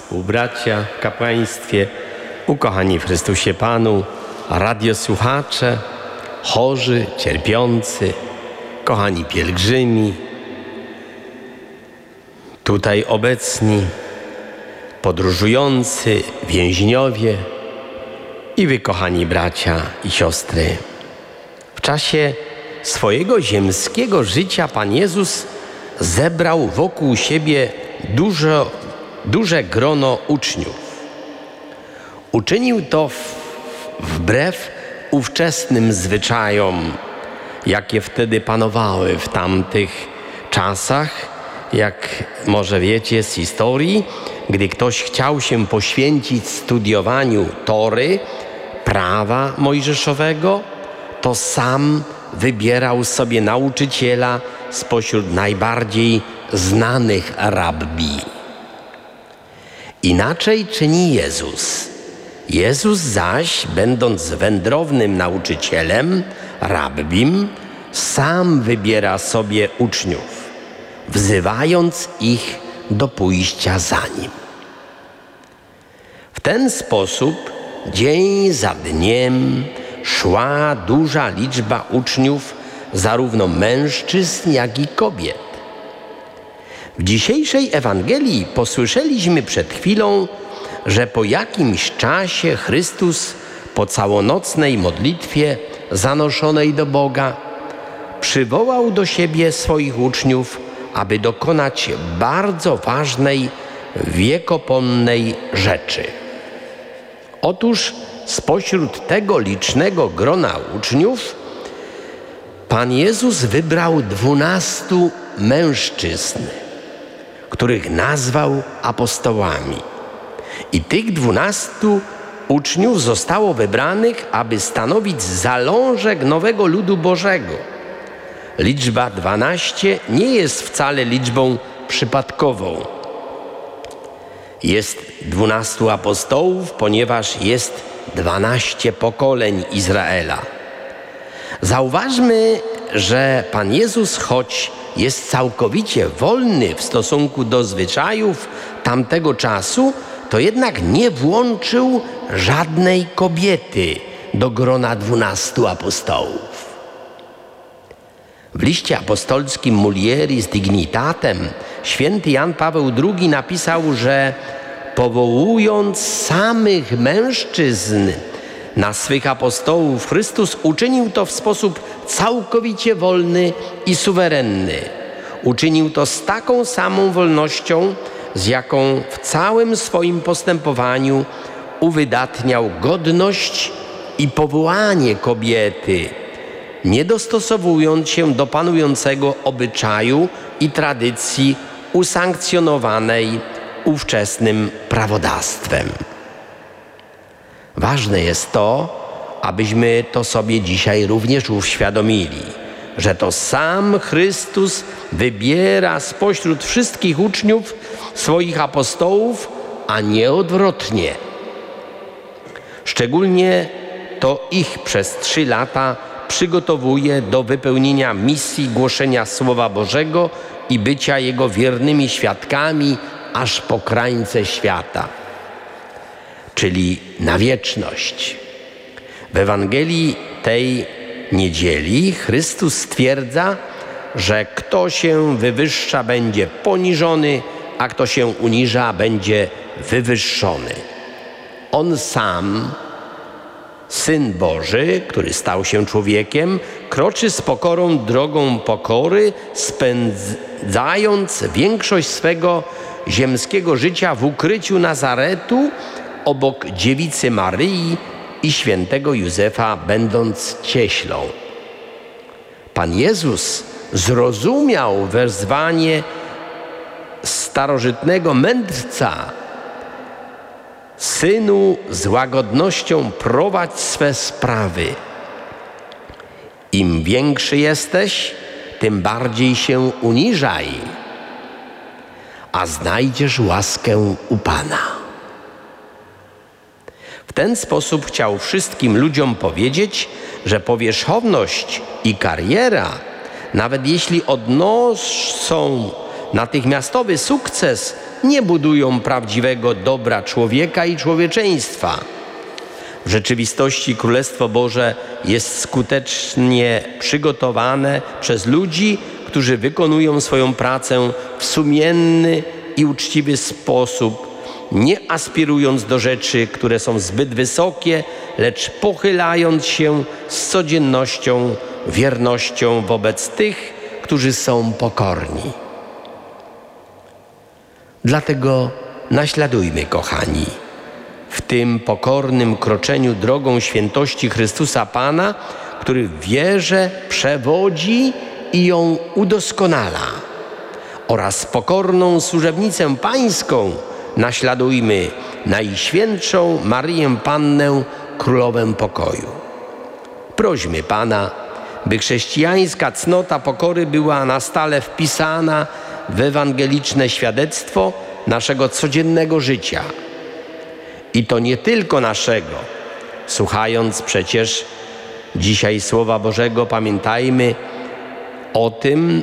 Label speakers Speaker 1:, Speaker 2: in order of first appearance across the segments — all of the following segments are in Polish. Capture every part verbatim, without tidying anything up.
Speaker 1: współbracia w kapłaństwie, ukochani w Chrystusie Panu, radiosłuchacze, chorzy, cierpiący, kochani pielgrzymi, tutaj obecni, podróżujący, więźniowie i wy, kochani bracia i siostry. W czasie swojego ziemskiego życia Pan Jezus zebrał wokół siebie dużo, duże grono uczniów. Uczynił to w, wbrew ówczesnym zwyczajom, jakie wtedy panowały w tamtych czasach. Jak może wiecie z historii, gdy ktoś chciał się poświęcić studiowaniu Tory, prawa mojżeszowego, to sam wybierał sobie nauczyciela spośród najbardziej znanych rabbi. Inaczej czyni Jezus. Jezus zaś, będąc wędrownym nauczycielem, rabbim, sam wybiera sobie uczniów, wzywając ich do pójścia za Nim. W ten sposób dzień za dniem szła duża liczba uczniów, zarówno mężczyzn, jak i kobiet. W dzisiejszej Ewangelii posłyszeliśmy przed chwilą, że po jakimś czasie Chrystus po całonocnej modlitwie zanoszonej do Boga przywołał do siebie swoich uczniów, aby dokonać bardzo ważnej, wiekopomnej rzeczy. Otóż spośród tego licznego grona uczniów Pan Jezus wybrał dwunastu mężczyzn, których nazwał apostołami. I tych dwunastu uczniów zostało wybranych, aby stanowić zalążek nowego ludu Bożego. Liczba dwanaście nie jest wcale liczbą przypadkową. Jest dwunastu apostołów, ponieważ jest dwanaście pokoleń Izraela. Zauważmy, że Pan Jezus, choć jest całkowicie wolny w stosunku do zwyczajów tamtego czasu, to jednak nie włączył żadnej kobiety do grona dwunastu apostołów. W liście apostolskim Mulieris Dignitatem święty Jan Paweł drugi napisał, że powołując samych mężczyzn na swych apostołów, Chrystus uczynił to w sposób całkowicie wolny i suwerenny. Uczynił to z taką samą wolnością, z jaką w całym swoim postępowaniu uwydatniał godność i powołanie kobiety, nie dostosowując się do panującego obyczaju i tradycji usankcjonowanej ówczesnym prawodawstwem. Ważne jest to, abyśmy to sobie dzisiaj również uświadomili, że to sam Chrystus wybiera spośród wszystkich uczniów swoich apostołów, a nie odwrotnie. Szczególnie to ich przez trzy lata przygotowuje do wypełnienia misji głoszenia Słowa Bożego i bycia Jego wiernymi świadkami aż po krańce świata, czyli na wieczność. W Ewangelii tej niedzieli Chrystus stwierdza, że kto się wywyższa, będzie poniżony, a kto się uniża, będzie wywyższony. On sam, Syn Boży, który stał się człowiekiem, kroczy z pokorą drogą pokory, spędzając większość swego ziemskiego życia w ukryciu Nazaretu obok dziewicy Maryi i świętego Józefa, będąc cieślą. Pan Jezus zrozumiał wezwanie starożytnego mędrca: Synu, z łagodnością prowadź swe sprawy. Im większy jesteś, tym bardziej się uniżaj, a znajdziesz łaskę u Pana. W ten sposób chciał wszystkim ludziom powiedzieć, że powierzchowność i kariera, nawet jeśli odnoszą natychmiastowy sukces nie budują prawdziwego dobra człowieka i człowieczeństwa. W rzeczywistości Królestwo Boże jest skutecznie przygotowane przez ludzi, którzy wykonują swoją pracę w sumienny i uczciwy sposób, nie aspirując do rzeczy, które są zbyt wysokie, lecz pochylając się z codziennością, wiernością wobec tych, którzy są pokorni. Dlatego naśladujmy, kochani, w tym pokornym kroczeniu drogą świętości Chrystusa Pana, który w wierze przewodzi i ją udoskonala, oraz pokorną służebnicę Pańską naśladujmy Najświętszą Maryję Pannę, Królowę Pokoju. Prośmy Pana, by chrześcijańska cnota pokory była na stale wpisana w ewangeliczne świadectwo naszego codziennego życia. I to nie tylko naszego. Słuchając przecież dzisiaj Słowa Bożego, pamiętajmy o tym,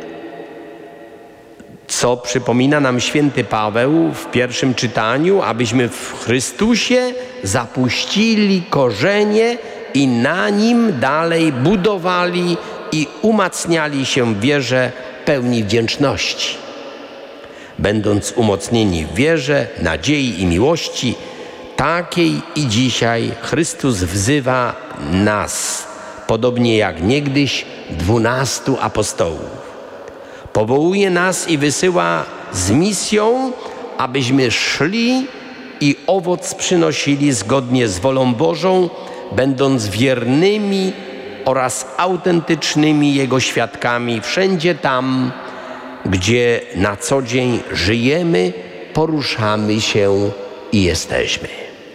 Speaker 1: co przypomina nam święty Paweł w pierwszym czytaniu, abyśmy w Chrystusie zapuścili korzenie i na nim dalej budowali i umacniali się w wierze pełni wdzięczności. Będąc umocnieni w wierze, nadziei i miłości, takiej i dzisiaj Chrystus wzywa nas, podobnie jak niegdyś dwunastu apostołów. Powołuje nas i wysyła z misją, abyśmy szli i owoc przynosili zgodnie z wolą Bożą, będąc wiernymi oraz autentycznymi Jego świadkami wszędzie tam, gdzie na co dzień żyjemy, poruszamy się i jesteśmy.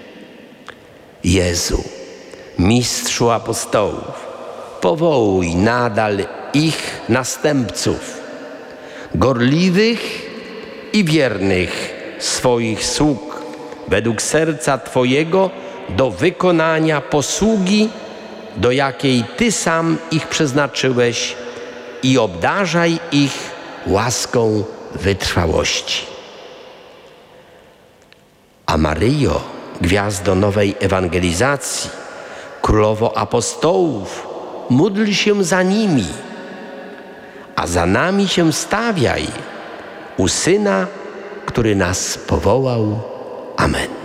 Speaker 1: Jezu, Mistrzu apostołów, powołuj nadal ich następców, gorliwych i wiernych swoich sług, według serca Twojego do wykonania posługi, do jakiej Ty sam ich przeznaczyłeś, i obdarzaj ich łaską wytrwałości. A Maryjo, gwiazdo nowej ewangelizacji, królowo apostołów, módl się za nimi, a za nami się stawiaj u Syna, który nas powołał. Amen.